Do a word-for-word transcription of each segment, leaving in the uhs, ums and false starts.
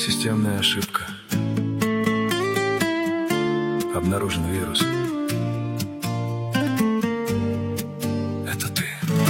Системная ошибка. Обнаружен вирус. Это ты.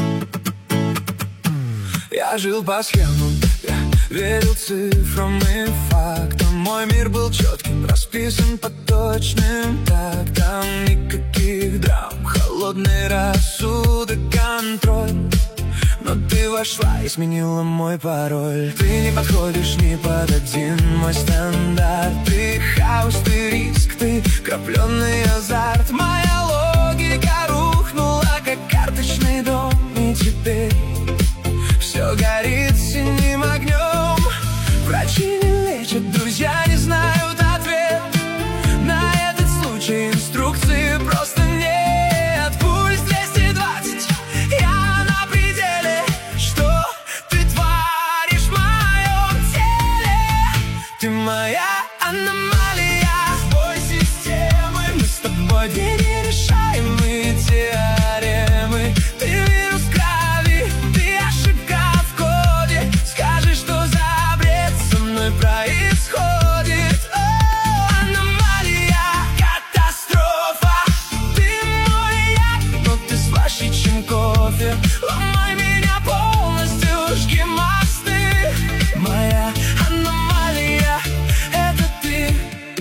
Я жил по схемам, я верил цифрам и фактам. Мой мир был четким, расписан по точным тактам. Никаких драм, холодный рассудок, контроль. Но ты вошла и сменила мой пароль. Ты не подходишь ни под один мой стандарт. Ты хаос, ты риск, ты крапленый азарт. Моя логика рухнула, как карточный дом. И теперь все горит синим огнем. Врачи не лечат, друзья не знают ответ. На этот случай инструкции просто нет. Пульс двести двадцать, я на пределе. Что ты творишь в моем теле? Ты моя аномалия, сбой системы. Мы с тобой две нерешаемые теоремы. Ты вирус крови, ты ошибка в коде. Скажи, что за бред со мной происходит? О, аномалия, катастрофа. Ты мой яд, но ты слаще, чем кофе. Ломай меня полностью, жги мосты. Моя аномалия, это ты.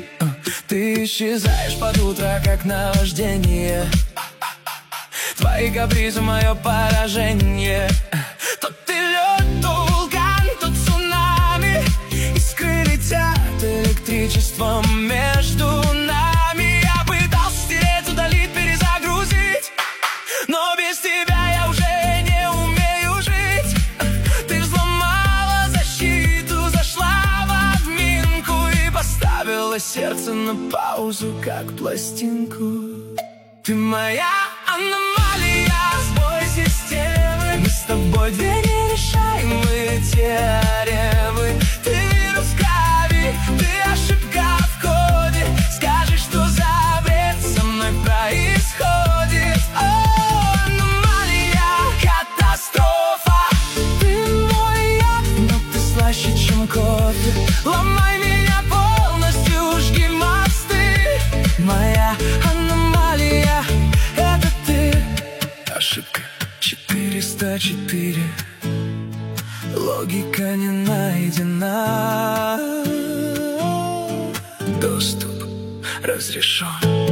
Ты исчезаешь под утро, как наваждение. Твои капризы — мое поражение. То ты лед, то вулкан, то цунами. Искры летят электричеством между нами. Я пытался стереть, удалить, перезагрузить, но без тебя я уже не умею жить. Ты взломала защиту, зашла в админку и поставила сердце на паузу, как пластинку. Ты моя аномалия, сбой системы. Мы с тобой две нерешаемые теоремы. Ты вирус крови, ты ошибка в коде. Скажи, что за бред со мной происходит? О, аномалия, катастрофа. Ты мой яд, но ты слаще, чем кофе. Ломай меня полностью, жги мосты. Моя аномалия, это ты. Ошибка четыреста четыре. Логика не найдена. Доступ разрешен.